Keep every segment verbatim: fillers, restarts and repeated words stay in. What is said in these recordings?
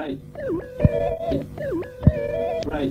right, right.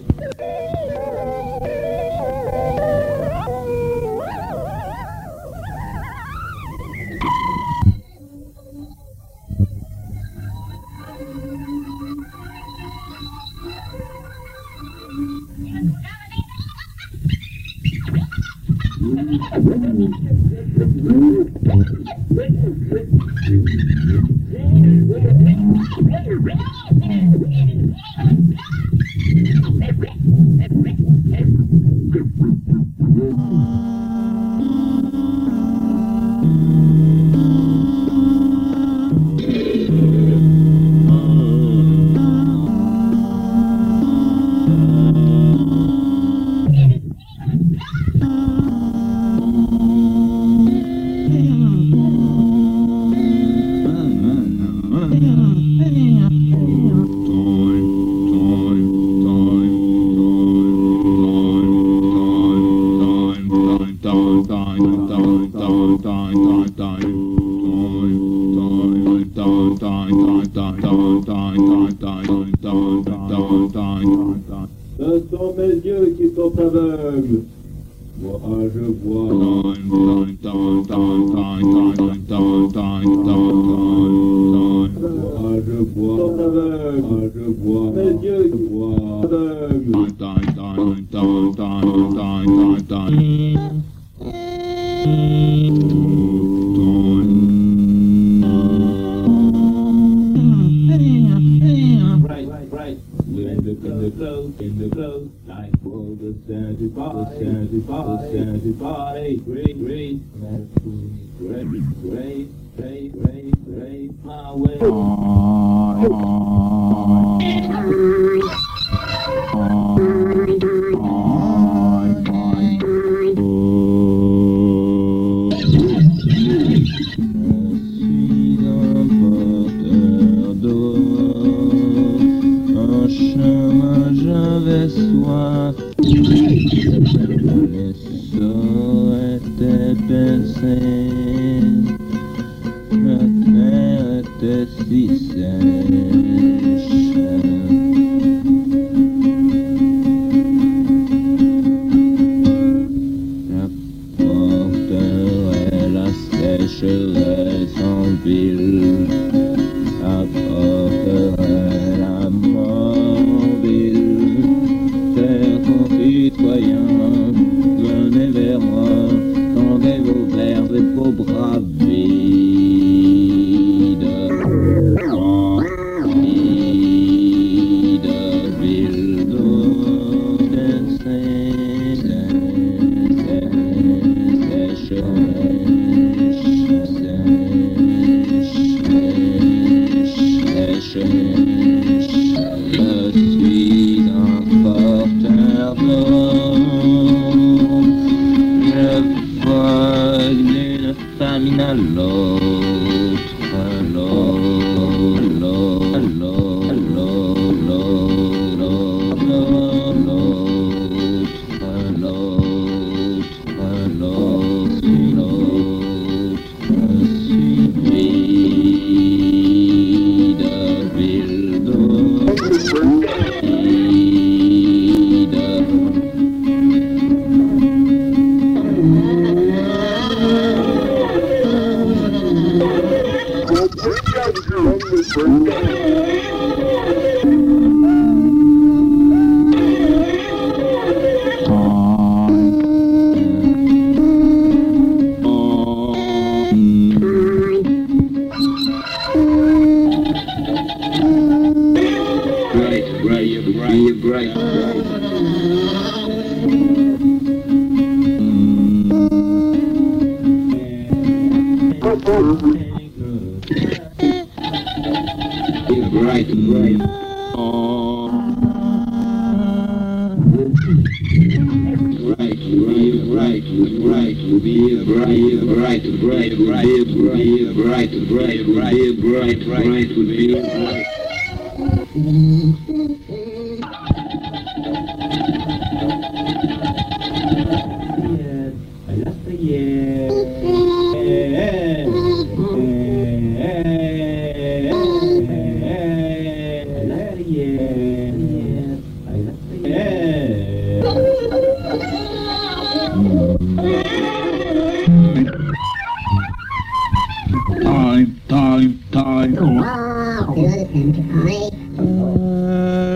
Ce sont mes yeux qui sont aveugles. Moi, je vois. Moi, je vois. Aveugle. Moi, je vois. Mes yeux qui voient. Right, right, right. In the, in the clothes, in the clothes, like for the Santa body, Santa body, Santa body, great, great, great, great, great, great, great, my way. J'avais soif, les seaux étaient pincés, la terre était si sèche. J'apporterai la sécheresse en ville, j'apporterai la mort en ville. Chers concitoyens, venez vers moi, tendez vos verres et vos bras vides. Vide, ville d'eau, sèche, je suis un porteur d'eau. Je vole d'une famine à l'autre, l'autre, l'autre, l'autre, l'autre, l'autre, l'autre, Right, right. Oh. Right, right, right, right. Be bright, bright, bright, bright, bright, bright, bright, bright, bright, bright, would be bright.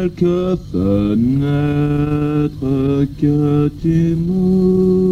quelques fenêtres que tu m'ouvres.